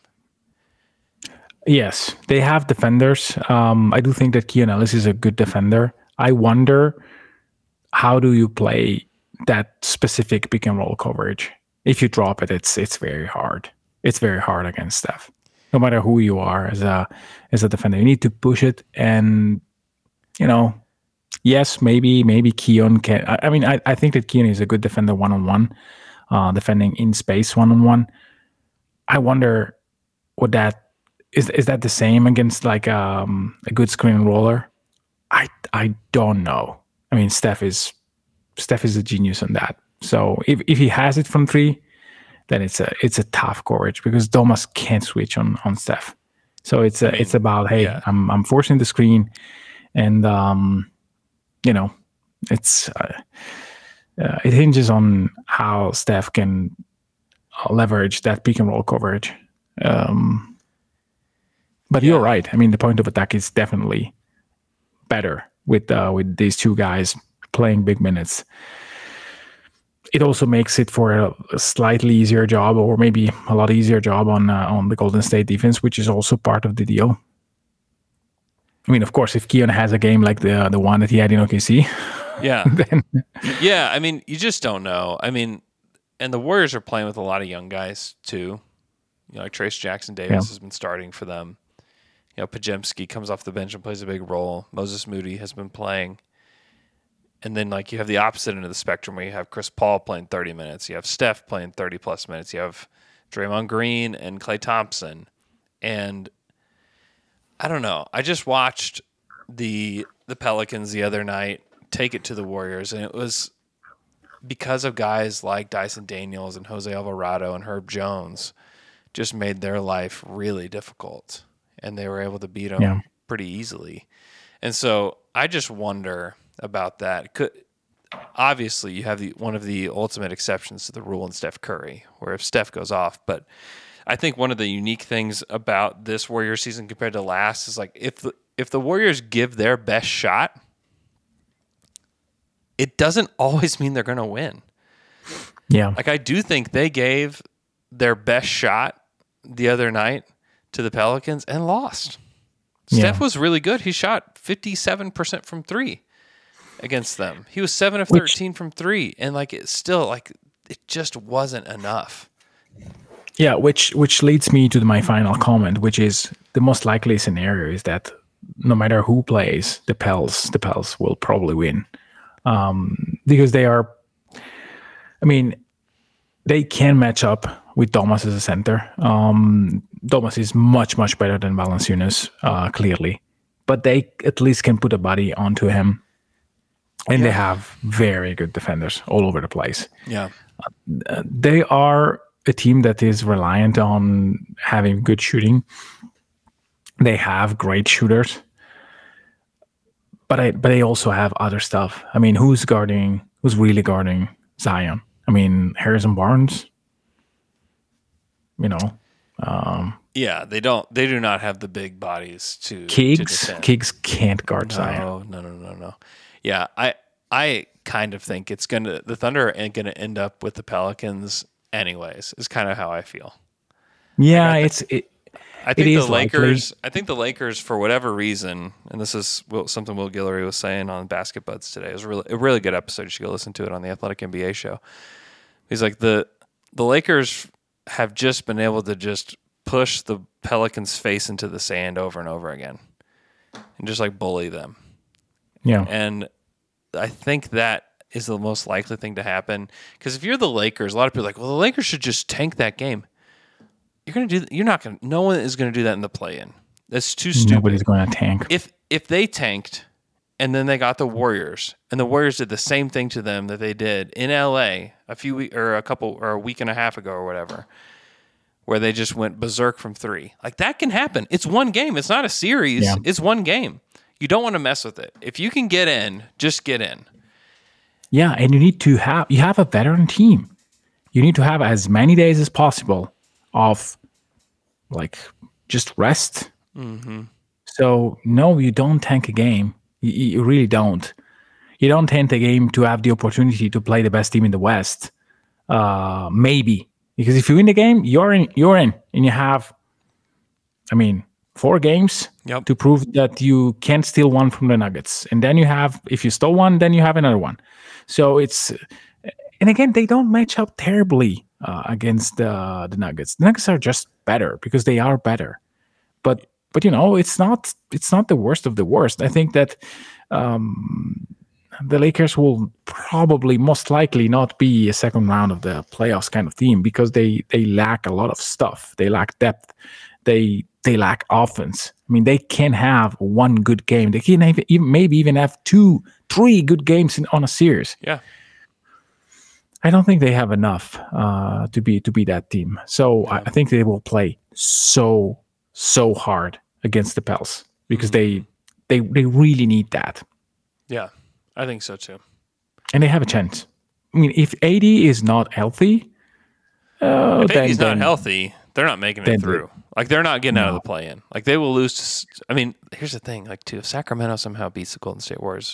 Yes, they have defenders. I do think that Keon Ellis is a good defender. I wonder, how do you play that specific pick and roll coverage? If you drop it, it's very hard. It's very hard against Steph. No matter who you are as a defender, you need to push it. And yes, maybe Keon can. I mean, I think that Keon is a good defender 1-on-1, defending in space 1-on-1. I wonder, would that. Is that the same against like a good screen roller? I don't know. I mean, Steph is a genius on that. So if he has it from 3, then it's a tough coverage because Domas can't switch on Steph. So it's about I'm forcing the screen, and it's it hinges on how Steph can leverage that pick and roll coverage. But you're right. I mean, the point of attack is definitely better with these two guys playing big minutes. It also makes it for a slightly easier job, or maybe a lot easier job on the Golden State defense, which is also part of the deal. I mean, of course, if Keon has a game like the one that he had in OKC, Yeah. then Yeah, I mean, you just don't know. I mean, and the Warriors are playing with a lot of young guys too. You know, like Trace Jackson Davis has been starting for them. You know, Pajemski comes off the bench and plays a big role. Moses Moody has been playing. And then, like, you have the opposite end of the spectrum where you have Chris Paul playing 30 minutes. You have Steph playing 30-plus minutes. You have Draymond Green and Klay Thompson. And I don't know. I just watched the Pelicans the other night take it to the Warriors, and it was because of guys like Dyson Daniels and Jose Alvarado and Herb Jones just made their life really difficult, and they were able to beat them pretty easily. And so I just wonder about that. Obviously, you have one of the ultimate exceptions to the rule in Steph Curry, where if Steph goes off, but I think one of the unique things about this Warriors season compared to last is, like, if the Warriors give their best shot, it doesn't always mean they're going to win. yeah, Like, I do think they gave their best shot the other night to the Pelicans and lost. Steph was really good. He shot 57% from three against them. He was 7 of 13 from three, and like it's still like it just wasn't enough. yeah. Which leads me to my final comment, which is the most likely scenario is that no matter who plays, the Pels will probably win, because they are. I mean, they can match up with Thomas as a center. Thomas is much better than Valanciunas, clearly, but they at least can put a body onto him. And they have very good defenders all over the place. Yeah. They are a team that is reliant on having good shooting. They have great shooters. But they also have other stuff. I mean, who's really guarding Zion? I mean, Harrison Barnes, you know. Yeah, they do not have the big bodies to Kiggs defend. Kiggs can't guard Zion. No. Yeah, I kind of think the Thunder are gonna end up with the Pelicans anyways. Is kind of how I feel. Yeah, I it think is the likely. Lakers. I think the Lakers, for whatever reason, and this is something Will Guillory was saying on Basket Buds today. It was a really good episode. You should go listen to it on the Athletic NBA show. He's like the Lakers have just been able to just push the Pelicans' face into the sand over and over again, and just like bully them. Yeah. And I think that is the most likely thing to happen. Because if you're the Lakers, a lot of people are like, well, the Lakers should just tank that game. No one is going to do that in the play-in. That's too stupid. Nobody's going to tank. If they tanked and then they got the Warriors, and the Warriors did the same thing to them that they did in LA a week and a half ago or whatever, where they just went berserk from three. Like, that can happen. It's one game. It's not a series. Yeah. It's one game. You don't want to mess with it. If you can get in, just get in. Yeah, and you have a veteran team. You need to have as many days as possible of like just rest. Mm-hmm. So no, you don't tank a game. You really don't. You don't tank a game to have the opportunity to play the best team in the West. Maybe, because if you win the game, you're in, and you have, 4 games to prove that you can't steal one from the Nuggets. And then if you stole one, then you have another one. So and again, they don't match up terribly against the Nuggets. The Nuggets are just better because they are better. But it's not the worst of the worst. I think that the Lakers will probably most likely not be a second round of the playoffs kind of team because they lack a lot of stuff. They lack depth. They lack offense. I mean, they can have one good game. They can maybe even have 2-3 good games on a series. Yeah. I don't think they have enough to be that team. So I think they will play so hard against the Pels because they really need that. Yeah, I think so too. And they have a chance. I mean, if AD is not healthy, If then AD's not then- healthy, they're not making then it through. Like, they're not getting out of No. the play-in. Like, they will lose. I mean, here's the thing. Like, too, if Sacramento somehow beats the Golden State Warriors,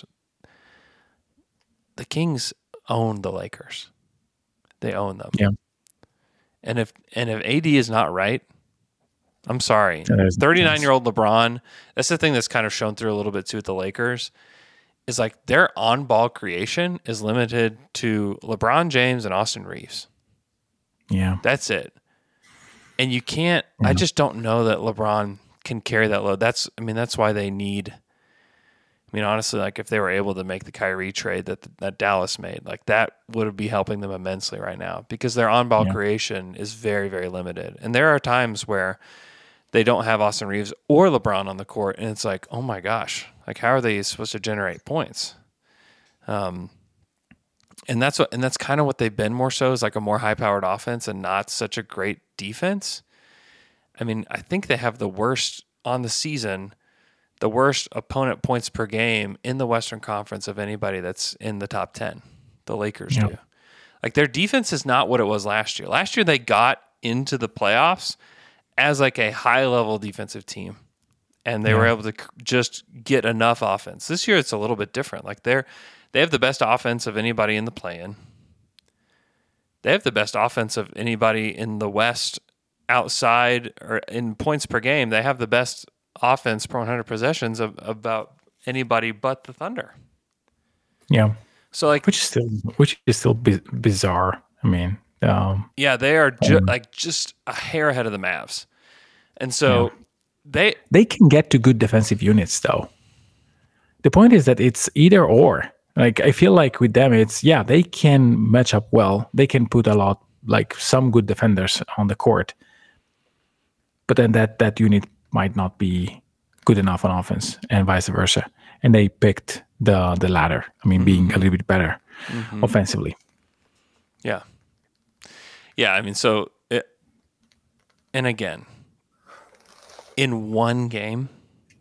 the Kings own the Lakers. They own them. Yeah. And if AD is not right, I'm sorry. Yeah, there's no 39-year-old LeBron, that's the thing that's kind of shown through a little bit too with the Lakers, is like their on-ball creation is limited to LeBron James and Austin Reeves. Yeah. That's it. And you can't, I just don't know that LeBron can carry that load. That's why they need, honestly, like if they were able to make the Kyrie trade that Dallas made, like that would be helping them immensely right now because their on-ball creation is very, very limited. And there are times where they don't have Austin Reeves or LeBron on the court, and it's like, oh my gosh, like how are they supposed to generate points? And that's kind of what they've been more so, is like a more high-powered offense and not such a great defense. I mean, I think they have the worst on the season, the worst opponent points per game in the Western Conference of anybody that's in the top 10. The Lakers do. Like their defense is not what it was last year. Last year they got into the playoffs as like a high-level defensive team, and they were able to just get enough offense. This year it's a little bit different. Like they have the best offense of anybody in the play-in. They have the best offense of anybody in the West outside or in points per game. They have the best offense per 100 possessions of about anybody but the Thunder. Yeah. So like, Which is still bizarre. I mean, yeah, they are just a hair ahead of the Mavs. And so they can get to good defensive units though. The point is that it's either or. Like I feel like with them, it's they can match up well. They can put some good defenders on the court, but then that unit might not be good enough on offense, and vice versa. And they picked the latter. I mean, being a little bit better offensively. Yeah. Yeah, I mean, so and again, in one game,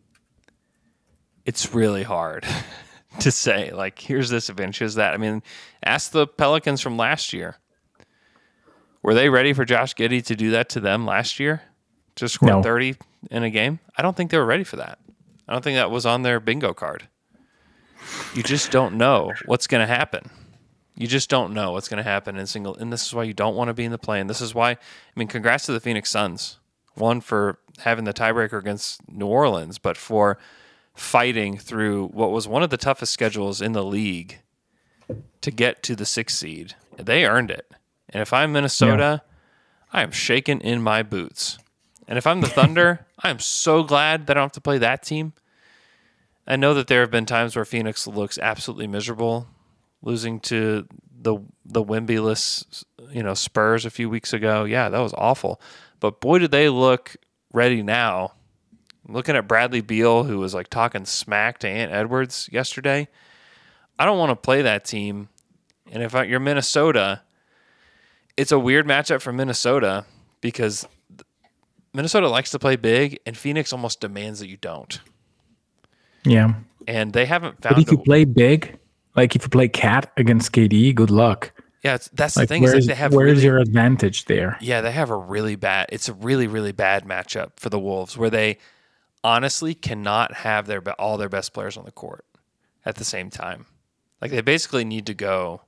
it's really hard to say, like, here's this advantage, here's that. I mean, ask the Pelicans from last year. Were they ready for Josh Giddey to do that to them last year? To score 30 in a game? I don't think they were ready for that. I don't think that was on their bingo card. You just don't know what's going to happen. You just don't know what's going to happen and this is why you don't want to be in the play. And this is why, congrats to the Phoenix Suns. One, for having the tiebreaker against New Orleans, but for fighting through what was one of the toughest schedules in the league to get to the 6th seed. They earned it. And if I'm Minnesota, I am shaking in my boots. And if I'm the Thunder, I am so glad that I don't have to play that team. I know that there have been times where Phoenix looks absolutely miserable, losing to the Wemby-less, Spurs a few weeks ago. Yeah, that was awful. But boy, did they look ready now. I'm looking at Bradley Beal, who was like talking smack to Ant Edwards yesterday. I don't want to play that team. And if you're Minnesota, it's a weird matchup for Minnesota because Minnesota likes to play big, and Phoenix almost demands that you don't. Yeah. And they haven't found. But if you play big, like if you play Cat against KD, good luck. Yeah, that's the thing. Is they have where's your advantage there? Yeah, they have it's a really, really bad matchup for the Wolves where they honestly cannot have all their best players on the court at the same time. Like they basically need to go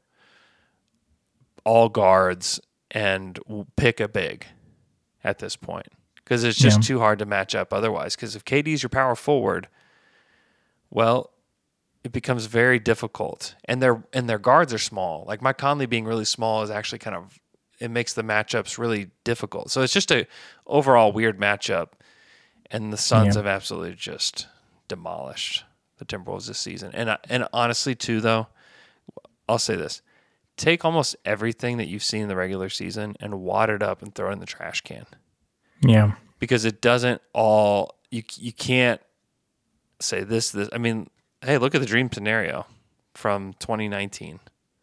all guards and pick a big at this point because it's just too hard to match up otherwise. Because if KD's your power forward, well, it becomes very difficult. And their guards are small. Like Mike Conley being really small is actually it makes the matchups really difficult. So it's just a overall weird matchup. And the Suns have absolutely just demolished the Timberwolves this season. And honestly, too, though, I'll say this. Take almost everything that you've seen in the regular season and wad it up and throw it in the trash can. Yeah. Because it doesn't all... You can't say this. I mean, hey, look at the dream scenario from 2019.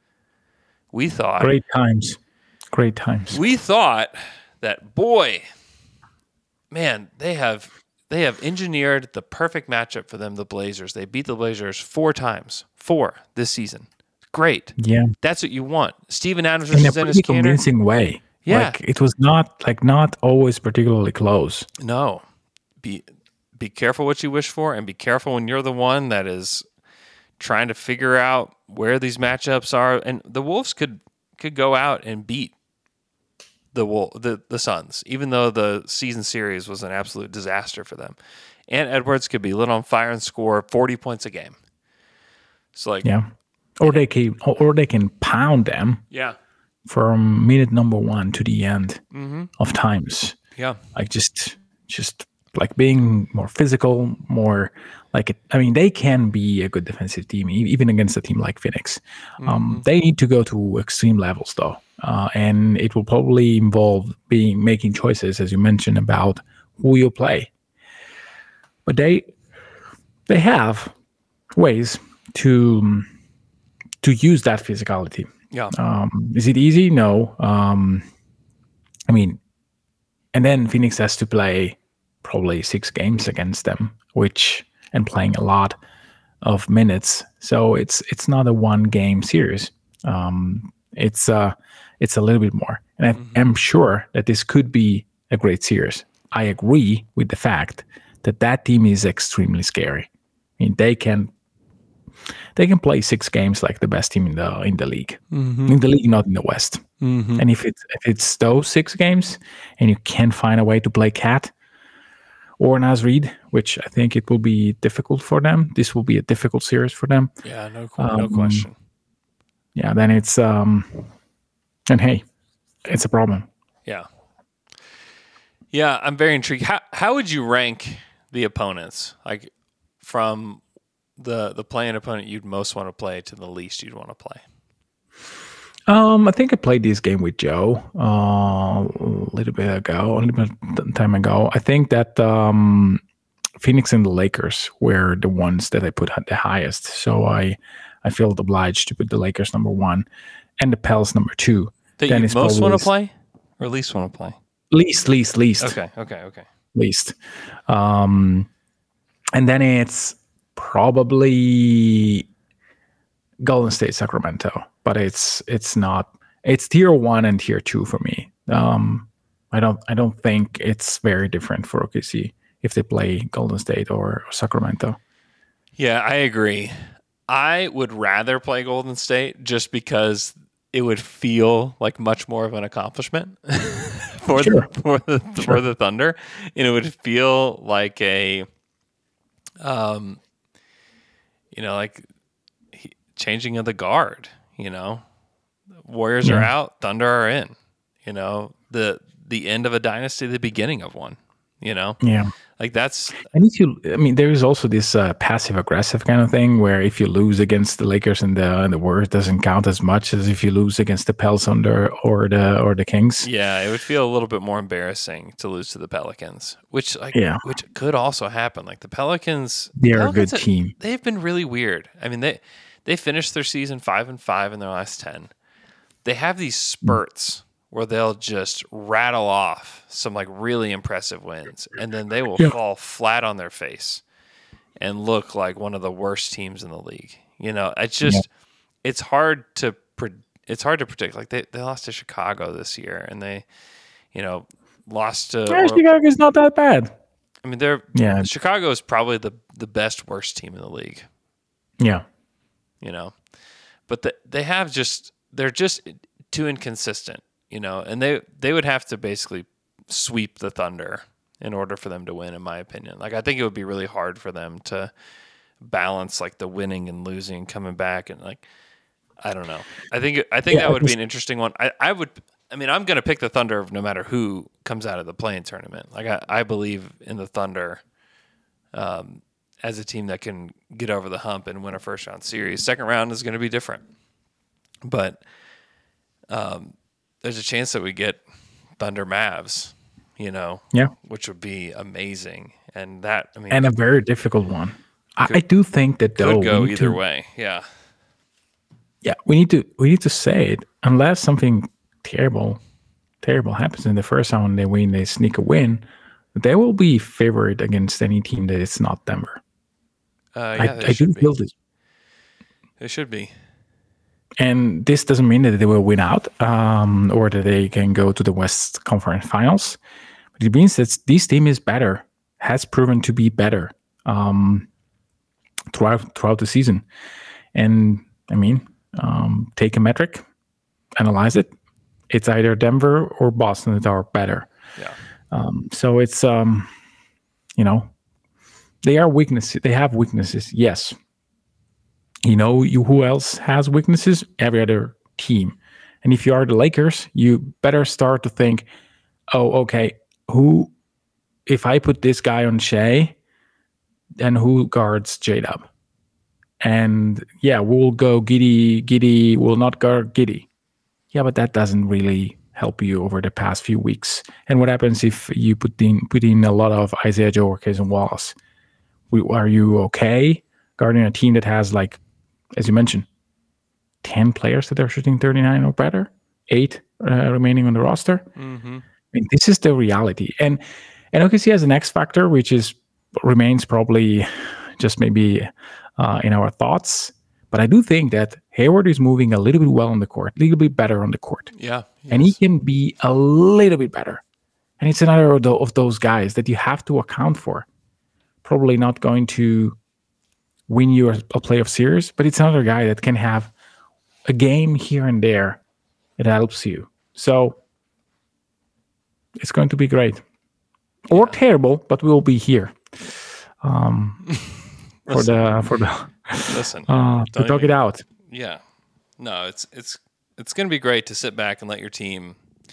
We thought... Great times. We thought that, boy... Man, they have engineered the perfect matchup for them, the Blazers. They beat the Blazers 4 times. 4 this season. great. Yeah. That's what you want. Steven Adams In a versus Enes pretty Kanter. convincing way. Yeah. Like, it was not always particularly close. No. Be careful what you wish for, and be careful when you're the one that is trying to figure out where these matchups are. And the Wolves could go out and beat the Suns, even though the season series was an absolute disaster for them. And Edwards could be lit on fire and score 40 points a game. So Yeah. Or they can pound them yeah. from minute number 1 to the end of times. Yeah. Like just like being more physical, more like it. I mean, they can be a good defensive team, even against a team like Phoenix. They need to go to extreme levels, though, and it will probably involve making choices, as you mentioned, about who you play. But they have ways to use that physicality. Yeah. Is it easy? No. I mean, and then Phoenix has to play probably 6 games against them, and playing a lot of minutes. So it's not a 1-game series. It's a little bit more. And I'm sure that this could be a great series. I agree with the fact that team is extremely scary. I mean, they can play 6 games like the best team in the league. In the league, not in the West. And if it's those 6 games and you can't find a way to play Cat or Naz Reid, which I think it will be difficult for them. This will be a difficult series for them. Yeah, no question. Yeah, then it's and hey, it's a problem. Yeah. Yeah, I'm very intrigued. How would you rank the opponents? Like from the playing opponent you'd most want to play to the least you'd want to play? I think I played this game with Joe a little bit of time ago. I think that Phoenix and the Lakers were the ones that I put the highest. So I feel obliged to put the Lakers number 1 and the Pels number 2. That you most want to play or least want to play? Least. Okay. Least. And then it's probably Golden State, Sacramento, but it's tier 1 and tier 2 for me. I don't think it's very different for OKC if they play Golden State or Sacramento. Yeah, I agree. I would rather play Golden State just because it would feel like much more of an accomplishment for the Thunder, and it would feel like a like changing of the guard. Warriors are out, Thunder are in. The end of a dynasty, the beginning of one. Yeah. Like that's. There is also this passive aggressive kind of thing where if you lose against the Lakers and the Warriors, doesn't count as much as if you lose against the Pels or the Kings. Yeah, it would feel a little bit more embarrassing to lose to the Pelicans, which could also happen. Like the Pelicans, they're a good team. They've been really weird. I mean, they finished their season 5-5 in their last 10. They have these spurts where they'll just rattle off some like really impressive wins, and then they will fall flat on their face and look like one of the worst teams in the league. It's just it's hard to predict. Like they lost to Chicago this year, and they lost to Chicago's not that bad. I mean, Chicago is probably the best worst team in the league. Yeah, but they're just too inconsistent. And they would have to basically sweep the Thunder in order for them to win, in my opinion. Like, I think it would be really hard for them to balance like the winning and losing and coming back, and like, I don't know. I think that would be an interesting one. I'm going to pick the Thunder no matter who comes out of the play-in tournament. Like, I believe in the Thunder as a team that can get over the hump and win a first-round series. Second round is going to be different. But there's a chance that we get Thunder Mavs, which would be amazing. And and a very difficult one. I do think that though could go either way. Yeah. Yeah, we need to say it. Unless something terrible happens in the first round, they sneak a win, they will be favored against any team that is not Denver. I do feel this. It should be. And this doesn't mean that they will win out or that they can go to the West Conference Finals. But it means that this team is better, has proven to be better throughout the season. And I mean, take a metric, analyze it. It's either Denver or Boston that are better. Yeah. So it's, they are weaknesses. They have weaknesses, yes. Who else has weaknesses? Every other team. And if you are the Lakers, you better start to think, oh, okay, if I put this guy on Shea, then who guards J-Dub? And yeah, we'll go Giddey will not guard Giddey. Yeah, but that doesn't really help you over the past few weeks. And what happens if you put in a lot of Isaiah Joe, and Wallace? Are you okay guarding a team that has, like, as you mentioned, 10 players that are shooting 39 or better, 8 remaining on the roster? Mm-hmm. I mean, this is the reality. And OKC has an X factor, which remains probably just maybe in our thoughts. But I do think that Hayward is moving a little bit well on the court, a little bit better on the court. Yeah. And he can be a little bit better. And it's another of those guys that you have to account for. Probably not going to win you a playoff series, but it's another guy that can have a game here and there that helps you. So it's going to be great. Or terrible, but we'll be here for the Listen, to talk it out. Yeah. No, it's going to be great to sit back and let your team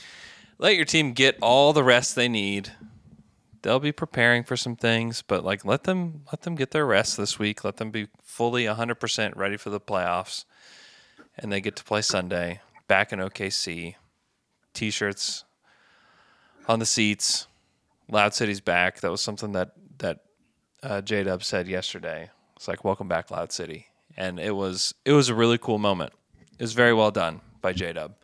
get all the rest they need. They'll be preparing for some things, but like let them get their rest this week. Let them be fully 100% ready for the playoffs, and they get to play Sunday back in OKC. T-shirts on the seats. Loud City's back. That was something that J-Dub said yesterday. It's like, welcome back, Loud City. And it was a really cool moment. It was very well done by J-Dub.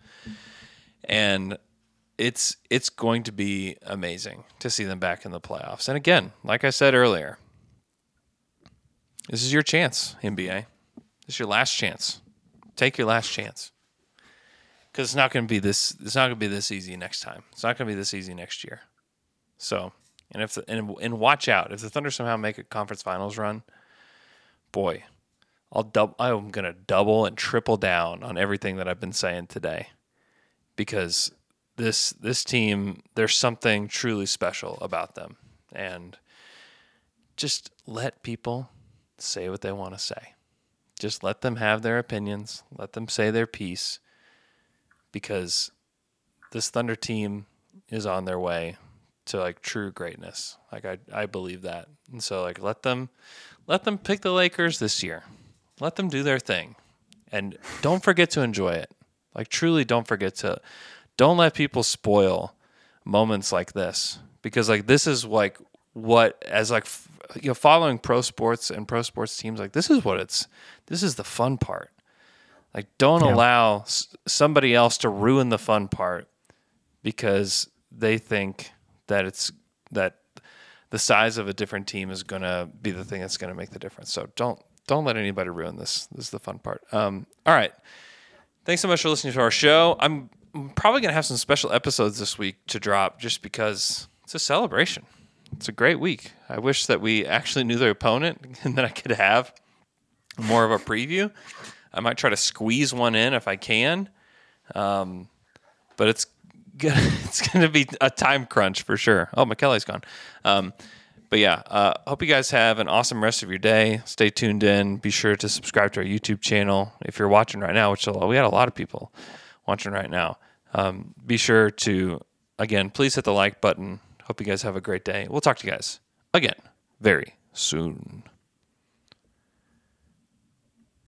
And it's going to be amazing to see them back in the playoffs. And again, like I said earlier, this is your chance, NBA. This is your last chance. Take your last chance. Because it's not going to be this easy next time. It's not going to be this easy next year. So, and watch out. If the Thunder somehow make a conference finals run, boy, I'm going to double and triple down on everything that I've been saying today. Because this team, there's something truly special about them. And just let people say what they want to say. Just let them have their opinions. Let them say their piece. Because this Thunder team is on their way to like true greatness. Like I believe that. And so like let them pick the Lakers this year. Let them do their thing. And don't forget to enjoy it. Like truly don't let people spoil moments like this, because like this is like what, as like following pro sports and pro sports teams, like this is the fun part. Like don't allow somebody else to ruin the fun part because they think that the size of a different team is going to be the thing that's going to make the difference. So don't let anybody ruin this. This is the fun part. All right. Thanks so much for listening to our show. I'm probably going to have some special episodes this week to drop just because it's a celebration. It's a great week. I wish that we actually knew their opponent and that I could have more of a preview. I might try to squeeze one in if I can. But it's going to be a time crunch for sure. Oh, McKelly's gone. But yeah, hope you guys have an awesome rest of your day. Stay tuned in. Be sure to subscribe to our YouTube channel. If you're watching right now, which we had a lot of people watching right now, be sure to, again, please hit the like button. Hope you guys have a great day. We'll talk to you guys again very soon.